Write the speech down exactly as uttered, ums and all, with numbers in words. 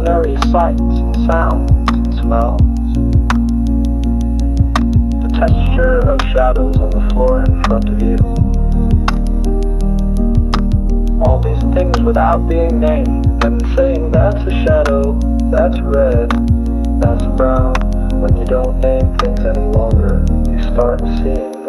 extraordinary sights and sounds and smells. The texture of shadows on the floor in front of you. All these things without being named, and saying that's a shadow, that's red, that's brown. When you don't name things any longer, you start seeing